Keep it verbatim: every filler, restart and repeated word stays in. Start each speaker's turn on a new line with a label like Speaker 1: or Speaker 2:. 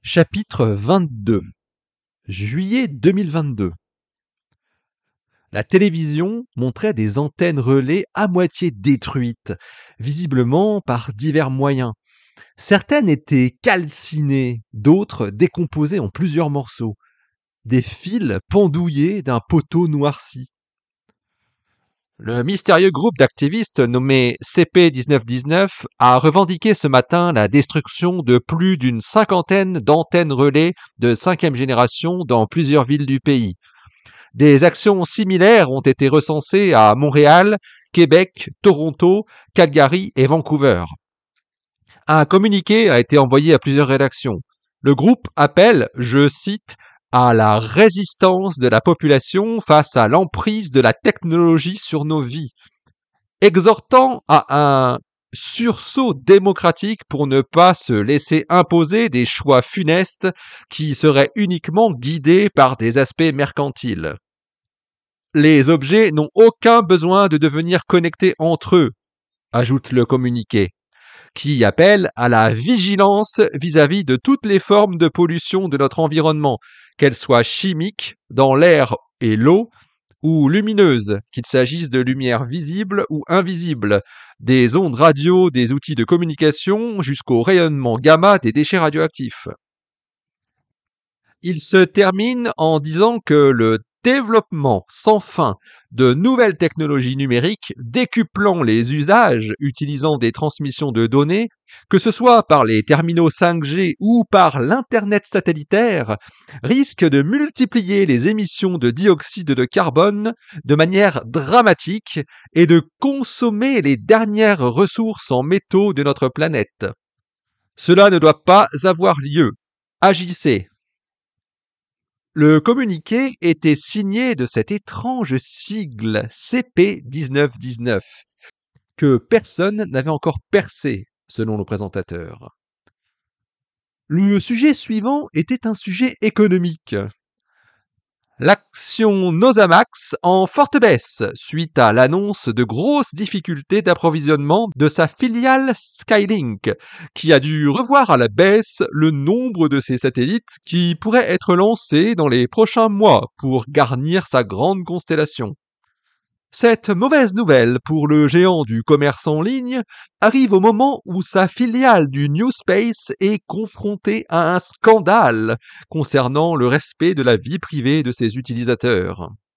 Speaker 1: Chapitre vingt-deux. Juillet deux mille vingt-deux. La télévision montrait des antennes relais à moitié détruites, visiblement par divers moyens. Certaines étaient calcinées, d'autres décomposées en plusieurs morceaux. Des fils pendouillés d'un poteau noirci. Le mystérieux groupe d'activistes nommé C P dix-neuf dix-neuf a revendiqué ce matin la destruction de plus d'une cinquantaine d'antennes relais de cinquième génération dans plusieurs villes du pays. Des actions similaires ont été recensées à Montréal, Québec, Toronto, Calgary et Vancouver. Un communiqué a été envoyé à plusieurs rédactions. Le groupe appelle, je cite, à la résistance de la population face à l'emprise de la technologie sur nos vies, exhortant à un sursaut démocratique pour ne pas se laisser imposer des choix funestes qui seraient uniquement guidés par des aspects mercantiles. Les objets n'ont aucun besoin de devenir connectés entre eux, ajoute le communiqué, qui appelle à la vigilance vis-à-vis de toutes les formes de pollution de notre environnement, qu'elles soient chimiques, dans l'air et l'eau, ou lumineuses, qu'il s'agisse de lumière visible ou invisible, des ondes radio des outils de communication jusqu'au rayonnement gamma des déchets radioactifs. Il se termine en disant que le développement sans fin de nouvelles technologies numériques décuplant les usages utilisant des transmissions de données, que ce soit par les terminaux cinq G ou par l'Internet satellitaire, risque de multiplier les émissions de dioxyde de carbone de manière dramatique et de consommer les dernières ressources en métaux de notre planète. Cela ne doit pas avoir lieu. Agissez. Le communiqué était signé de cet étrange sigle C P dix-neuf dix-neuf, que personne n'avait encore percé, selon le présentateur. Le sujet suivant était un sujet économique. L'action Nosamax en forte baisse suite à l'annonce de grosses difficultés d'approvisionnement de sa filiale Skylink, qui a dû revoir à la baisse le nombre de ses satellites qui pourraient être lancés dans les prochains mois pour garnir sa grande constellation. Cette mauvaise nouvelle pour le géant du commerce en ligne arrive au moment où sa filiale du New Space est confrontée à un scandale concernant le respect de la vie privée de ses utilisateurs.